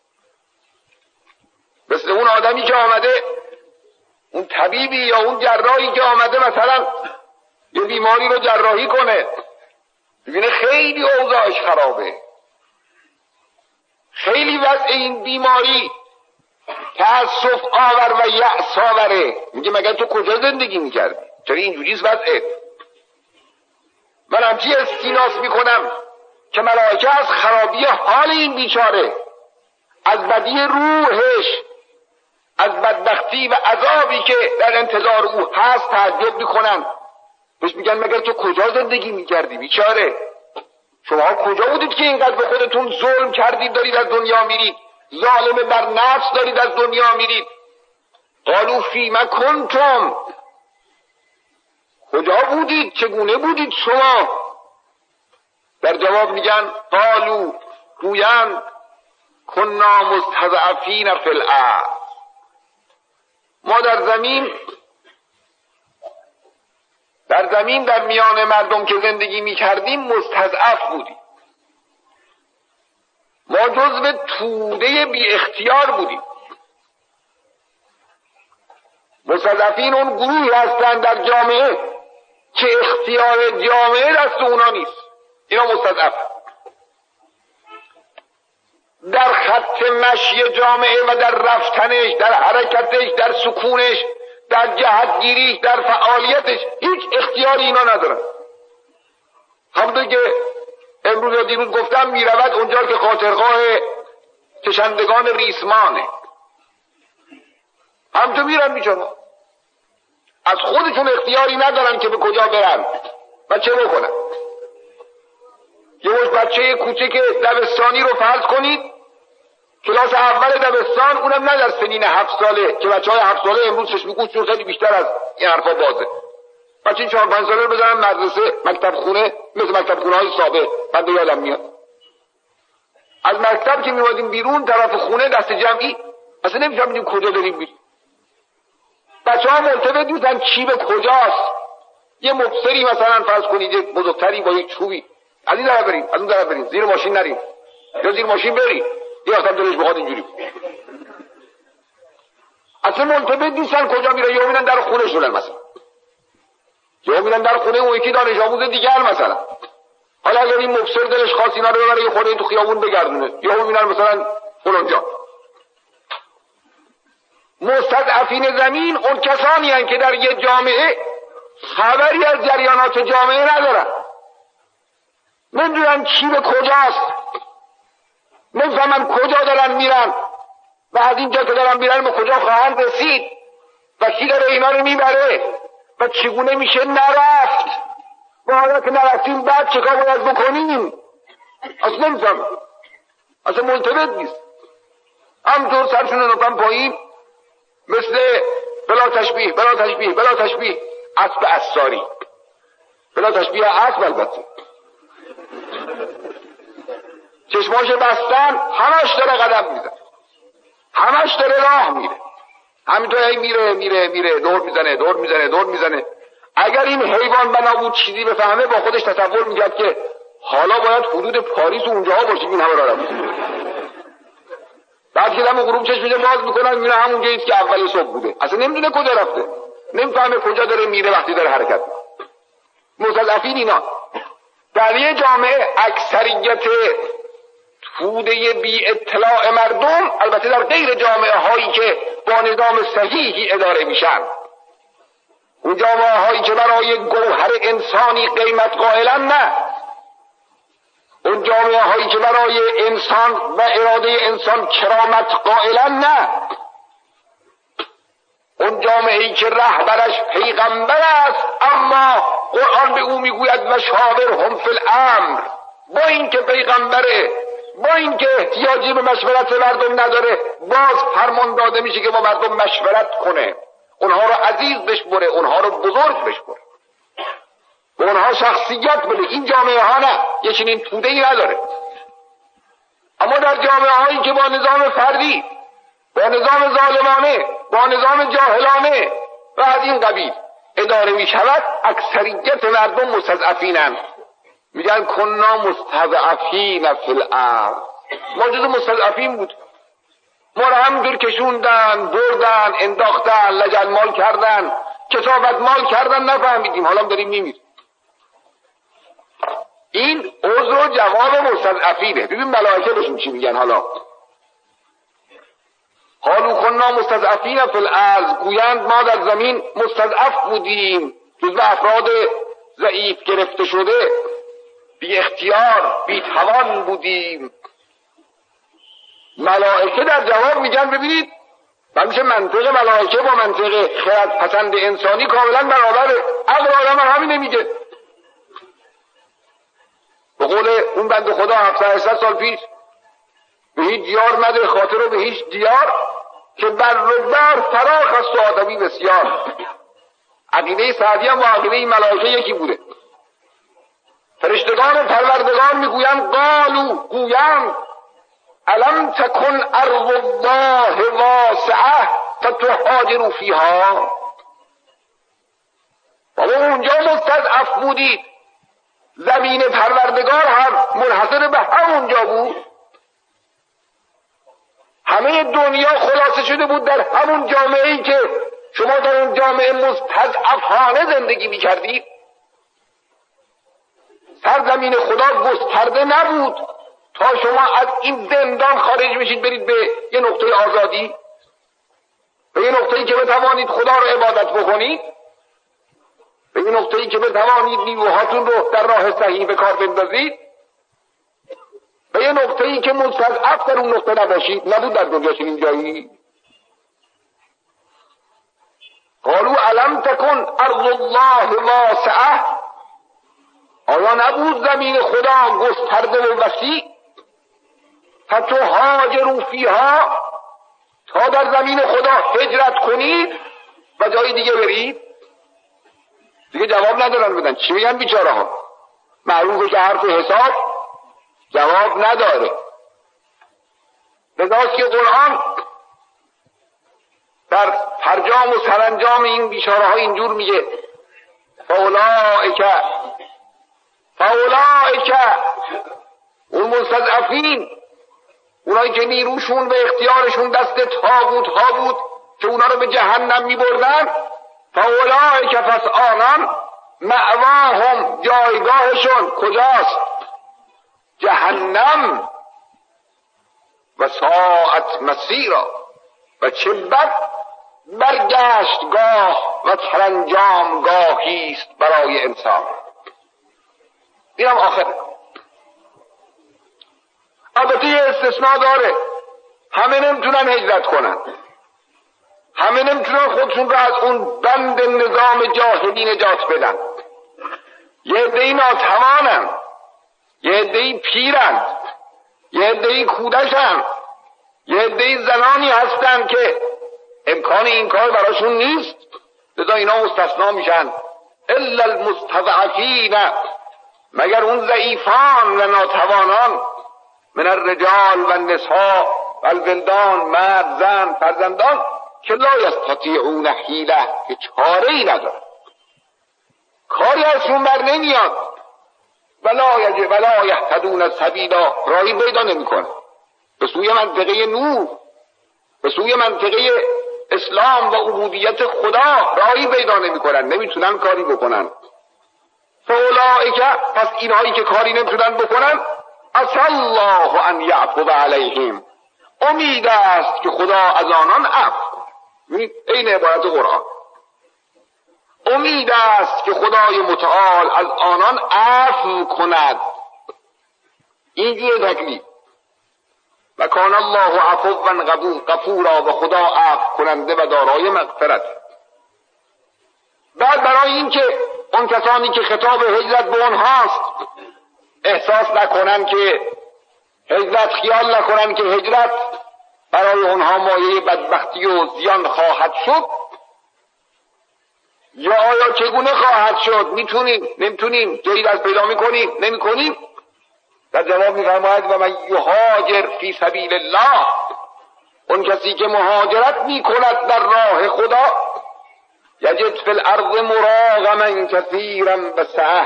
مثل اون آدمی که آمده، اون طبیبی یا اون جراحی که آمده مثلا یه بیماری رو جراحی کنه، ببینه خیلی اوضاعش خرابه، خیلی وضع این بیماری تأسف آور و یأس آوره. میگه مگر تو کجا زندگی میکردی؟ چرا اینجوریست وضعت؟ من همچی استیناس میکنم که ملائکه از خرابی حال این بیچاره، از بدی روحش، از بدبختی و عذابی که در انتظار او هست تعجب میکنن. بهش میگن مگر تو کجا زندگی میکردی بیچاره؟ شما کجا بودید که اینقدر به خودتون ظلم کردید دارید از دنیا میرید، ظالم بر نفس دارید از دنیا میرید؟ قالو فیما کنتم، کجا بودید؟ چگونه بودید شما؟ در جواب میگن قالو، گویند کنا مستضعفین فی الارض، ما در زمین در زمین در میان مردم که زندگی میکردیم مستضعف بودیم، ما جزو توده بی اختیار بودیم. مستضعفین اون گروهی هستند در جامعه که اختیار جامعه دست اونا نیست، اینا مستضعف. در خط مشی جامعه و در رفتنش، در حرکتش، در سکونش، در جهتگیریش، در فعالیتش هیچ اختیاری اینا ندارن. همونطور که امروز یا دیروز گفتم میرود اونجا که خاطرخواه کشندگان ریسمانه، همونطور میرن بیچارا، از خودشون اختیاری ندارن که به کجا برن و چه بکنن. یه مش بچه کوچک دبستانی رو فرض کنید، کلاس اول دبستان، اونم نه در سنین هفت ساله که بچه های هفت ساله امروز چشم گوششون خیلی بیشتر از این حرفا بازه. بچه چهار پنج ساله رو بزنن مدرسه، مکتب خونه، مثل مکتب خونه های سابق. من به یادم میاد از مکتب که میومدیم بیرون طرف خونه دست جمعی، اصلا نمیفهمیدیم کجا داریم بیرون. بچه ها ملتفت نیستن کی به کجاست. یه مبصری مثلا فرض کنید، یک بزرگتری با یک چوبی، از این طرف بریم، از اون طرف بریم، زیر ماشین نریم، یا زیر ماشین بریم، یه وقت هم دلش بخواد اینجوری. اصلا منتبه نیستن کجا میره، یا میرن در خونه شونن مثلا، یا میرن در خونه اون یکی دانش آموز دیگر مثلا. حالا اگر این مبصر دلش خواست اینا رو ببره یه خورده تو خیابون بگردونه، یا اون میرن مثلا فلانجا. مستضعفین زمین اون کسانی هستند که در یه جامعه خبری از جریانات جامعه ندارن، نمیدونن کی به کجاست، نمیفهمن کجا دارن میرن و از اینجا که دارن میرن به کجا خواهند رسید و کی داره اینا رو میبره و چگونه میشه نرفت و حالا که نرفتیم بعد چه کار باید بکنیم. اصلا نمیفهم، اصلا منتبه نیست. همطور سرشون رو نکنم پایین، مثل بلا تشبیه بلا تشبیه بلا تشبیه اسب اساری، بلا تشبیه اسب البته، چشماش بستن، همش داره قدم میزن، همش داره راه میره، همینطور هی میره میره میره دور میزنه دور میزنه دور میزنه. اگر این حیوان بنا بود چیزی بفهمه با خودش تصور میکرد که حالا باید حدود پاریس و اونجاها باشیم این همه راه رفت. بعد که دم غروب چشمش باز میکنن میبینه همونجایی است که اول صبح بوده، اصلا نمیدونه کجا رفته، نمیفهمه کجا داره میره وقتی داره حرکت میکنه. مستضعفین اینا در یه جامعه اکثریت توده بی اطلاع مردم، البته در غیر جامعه هایی که با نظام صحیحی اداره میشن، اون جامعه هایی که برای گوهر انسانی قیمت قائلن، نه، اون جامعه هایی که برای انسان و اراده انسان کرامت قائلن، نه، اون جامعه ای که رهبرش پیغمبر است اما قرآن به او میگوید و شاورهم فی الامر، با این که پیغمبره، با این که احتیاجی به مشورت مردم نداره، باز فرمان داده میشه که با مردم مشورت کنه، اونها رو عزیز بشمره، اونها رو بزرگ بشمره، به اونها شخصیت بده. این جامعه ها نه، یه چنین توده ای نداره. اما در جامعه هایی که با نظام فردی، با نظام ظالمانه، با نظام جاهلانه و از این قبیل اداره می شود، اکثریت مردم مستضعفینند. میگن کنا مستضعفین فی الارض، ما جز مستضعفین بود، ما را همینطور کشوندن، بردن، انداختن، لجن مال کردن، کثافت مال کردن، نفهمیدیم، حالا داریم میمیریم. این عذر و جواب مستضعفینه. ببین ملائکه بهشون چی میگن حالا، قالوا کنا مستضعفین فی الارض، گویند ما در زمین مستضعف بودیم، جزو افراد ضعیف گرفته شده، بی اختیار، بی توان بودیم. ملائکه در جواب میگن ببینید بمیشه منطق ملائکه با منطق خرد پسند انسانی کاملا برابره، عقل آدم همینه میگه. به قول اون بنده خدا هفتصد سال پیش، به هیچ دیار نده خاطر رو به هیچ دیار که بر رو بر فراخ است و آدمی بسیار. عقیده سعدی هم با عقیده این ملائکه یکی بوده. فرشتگان پروردگار میگویند قالو، گویند الم تکن ارض الله واسعه فتهاجروا فیها، بابا اونجا مستضعف بودید، زمین پروردگار هم منحصر به همونجا بود، همه دنیا خلاصه شده بود در همون جامعه ای که شما در اون جامعه مستضعفانه زندگی میکردید. سرزمین خدا گسترده نبود تا شما از این زندان خارج بشید برید به یه نقطه آزادی، به یه نقطه‌ای که بتوانید خدا رو عبادت بکنید، به یه نقطه‌ای که بتوانید نیروهاتون رو در راه صحیح به کار بندازید، به یه نقطه‌ای که مستضعف در اون نقطه نباشید. نبود در دنیا چنین جایی. قالوا الم تکن ارض الله واسعه، آیا نبود زمین خدا گسترده و وسیع؟ فتهاجروا فیها، تا در زمین خدا هجرت کنید و جای دیگه برید. دیگه جواب ندارن بدن. چی میگن بیچاره ها؟ معروفه که حرف حساب جواب نداره. لذاست که قرآن در فرجام و سرانجام این بیچاره ها اینجور میگه فاولائک فاولائک، اون مستضعفین، اونایی که نیروشون و اختیارشون دست طاغوت ها بود که اونا رو به جهنم میبردن، فاولائک، پس آنان مأواهم، جایگاهشون کجاست؟ جهنم. و ساعت مسیرا، و چه بد برگشتگاه و سرانجام گاهی است برای انسان. اینم آخر. البته یه استثناء داره، همه نمیتونن هجرت کنن، همه نمیتونن خودشون رو از اون بند نظام جاهلی نجات بدن. یه عده‌ای ناتوانن، یه عده‌ای پیرن، یه عده‌ای کودکن، یه عده‌ای زنانی هستن که امکان این کار براشون نیست، لذا اینا مستثنا میشن. الا المستضعفین، مگر اون ضعیفان و ناتوانان، من الرجال و النساء و الولدان، مرد، زن، فرزندان، که لا یستطیعون حیله، که چاره ای نداره، کاری ازشون بر نمیاد، ولا یجب ولا یهتدون سبیلا، راهی پیدا نمیکنه به سوی منطقه نور، به سوی منطقه اسلام و عبودیت خدا، راهی پیدا نمیکنن، نمیتونن کاری بکنن. فاولئک، پس اینهایی که کاری نمیتونن بکنن، عسى الله ان یعفو علیهم، امید است که خدا از آنان عفو کنه. این عبارت قرآن، امید است که خدای متعال از آنان عفو کند. اینجور تکلیف. و کان الله عفوا غفورا، و خدا عفو کننده و دارای مغفرت. بعد برای اینکه اون کسانی که خطاب هجرت به اونهاست احساس نکنن که هجرت، خیال نکنن که هجرت برای اونها مایه بدبختی و زیان خواهد شد، یا آیا چگونه خواهد شد، میتونیم نمیتونیم، جایی دست پیدا میکنیم نمیکنیم، در جواب میفرماید و من یهاجر فی سبیل الله، اون کسی که مهاجرت میکند در راه خدا، یجد فی الارض مراغما کثیرا وسعه،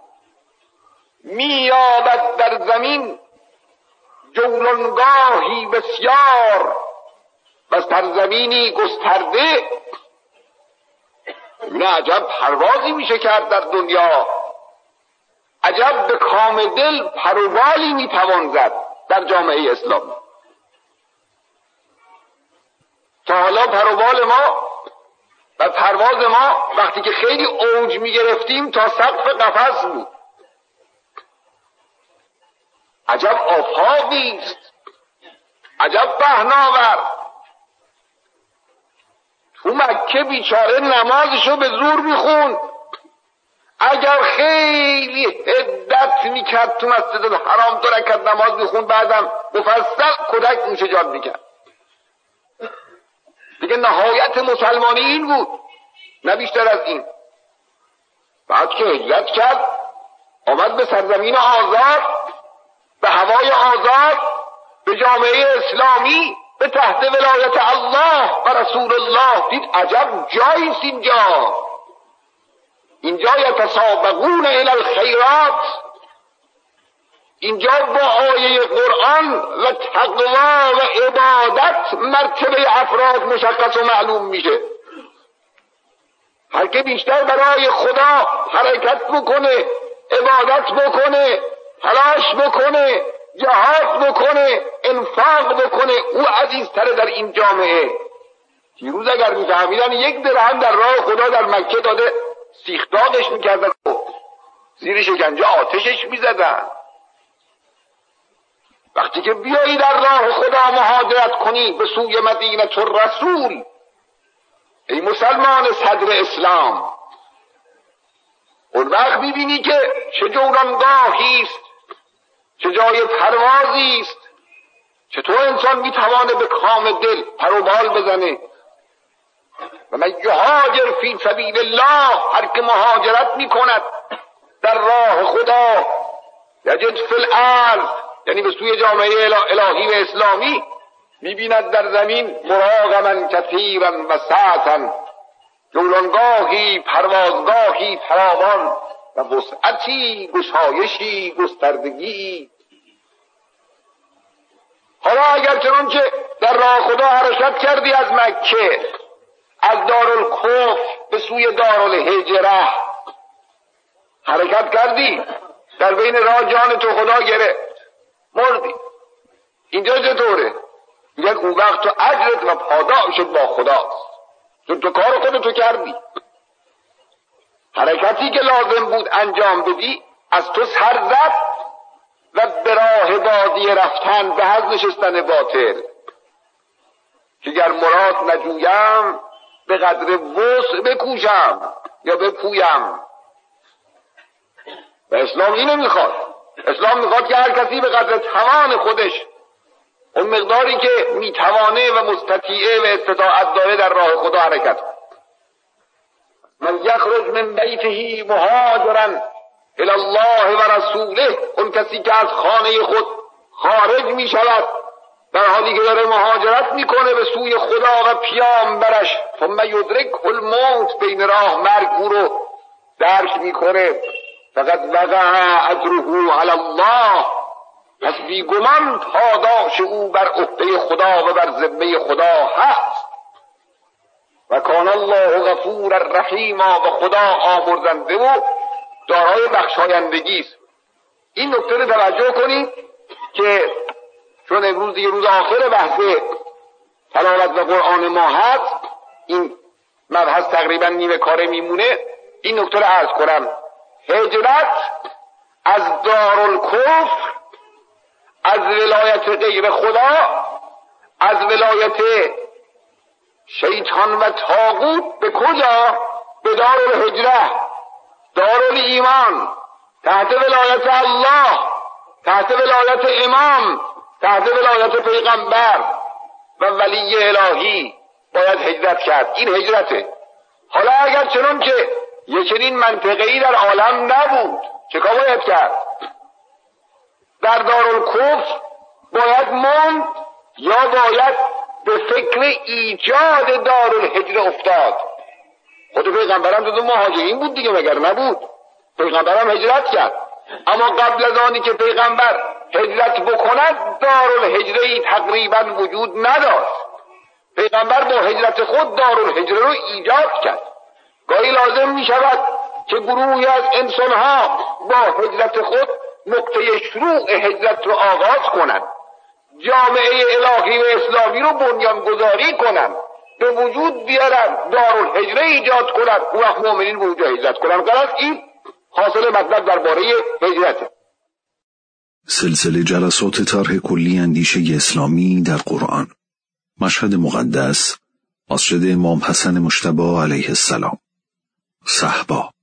مییابد در زمین جولانگاهی بسیار و سرزمینی گسترده. نه عجب پروازی میشه کرد در دنیا، عجب به کام دل پروبالی میتوان زد در جامعه اسلامی. تا حالا پروبال ما و پرواز ما وقتی که خیلی اوج میگرفتیم تا سقف قفس بود. عجب آفاقی است، عجب پهناور. تو مکه بیچاره نمازشو به زور میخون، اگر خیلی هدت میکرد تو مسجد الحرام دو رکعت نماز میخون، بعدم مفصل کدک میشه جاد میکرد. دیگه نهایت مسلمانی این بود، نه بیشتر از این. بعد که هجرت کرد آمد به سرزمین آزاد، به هوای آزاد، به جامعه اسلامی، به تحت ولایت الله و رسول الله، دید عجب جاییست اینجا. اینجا یتسابقون الی الخیرات، اینجا با آیه قرآن و تقوا و عبادت مرتبه افراد مشخص و معلوم میشه. هر که بیشتر برای خدا حرکت بکنه، عبادت بکنه، تلاش بکنه، جهاد بکنه، انفاق بکنه، او عزیزتره در این جامعه. دیروز اگر میفهمیدن یک درهم در راه خدا در مکه داده، سیخداغش میکردن، زیر شکنجه آتشش میزدن. وقتی که بیایی در راه خدا مهاجرت کنی به سوی مدینه الرسول، ای مسلمان صدر اسلام، اون وقت میبینی که چه جولانگاهی است، چه جای پروازی است، چطور انسان میتوانه به کام دل پر و بال بزنه. و من یهاجر فی سبیل الله، هر که مهاجرت میکند در راه خدا، یجد فی الارض، یعنی به سوی جامعه الهی و اسلامی، میبیند در زمین مراغما کثیرا و سعتا، جولانگاهی، پروازگاهی فراوان و وسعتی، گشایشی، گستردگی. حالا اگر چنانچه در راه خدا حرکت کردی از مکه، از دارالکفر به سوی دارالهجره حرکت کردی، در بین راه جان تو خدا گرفت، مردی، اینجا چطوره؟ میگن اون وقت تو اجرت و پاداشت با خداست، چون تو کار خودتو کردی. حرکتی که لازم بود انجام بدی از تو سر زد و به راه بادیه رفتن به حظ نشستن باطل، که گر مراد نجویم به قدر وسع بکوشم یا بپویم. و اسلام اینو میخواد. اسلام میخواد که هر کسی به قدر توان خودش، اون مقداری که میتوانه و مستطیعه و استطاعت داره، در راه خدا حرکت کنه. من یخرج من بیته مهاجرا الی الله و رسوله، اون کسی که از خانه خود خارج می شود در حالی که داره مهاجرت میکنه به سوی خدا و پیامبرش، ثم یدرک الموت، بین راه مرگ او رو درک میکنه، فقط وقع اجره علی الله، پس بیگمان پاداش او بر عهده خدا و بر ذمه خدا هست. و کان الله غفورا رحیما، و خدا آمرزنده و دارای بخشایندگی است. این نکته رو توجه کنید که چون امروز یه روز آخر بحث تلاوت و قرآن ما هست، این مبحث تقریبا نیمه کاره میمونه. این نکته رو عرض کنم: هجرت از دارالکفر، از ولایت غیر خدا، از ولایت شیطان و طاغوت به کجا؟ به دارالهجره، دارالایمان، تحت ولایت الله، تحت ولایت امام، تحت ولایت پیغمبر و ولی الهی باید هجرت کرد. این هجرته. حالا اگر چنان که یک چنین منطقه‌ای در عالم نبود، چه کار باید کرد؟ در دارالکفر باید موند یا باید به فکر ایجاد دارالهجره افتاد؟ خود پیغمبرم جزو مهاجرین بود دیگه، مگر نبود؟ پیغمبرم هجرت کرد، اما قبل از آنی که پیغمبر هجرت بکند دارالهجره تقریبا وجود نداشت. پیغمبر با هجرت خود دارالهجره رو ایجاد کرد. گاهی لازم می شود که گروهی از انسانها با هجرت خود نقطه شروع هجرت رو آغاز کنند، جامعه الهی و اسلامی رو بنیانگذاری کنند، به وجود بیارن، دارالهجره ایجاد کنند، اون وقت مؤمنین به اونجا هجرت کنند. قرار این حاصل مطلب درباره هجرت. سلسله جلسات طرح کلی اندیشه اسلامی در قرآن. مشهد مقدس، مسجد امام حسن مجتبی علیه السلام، صحبا.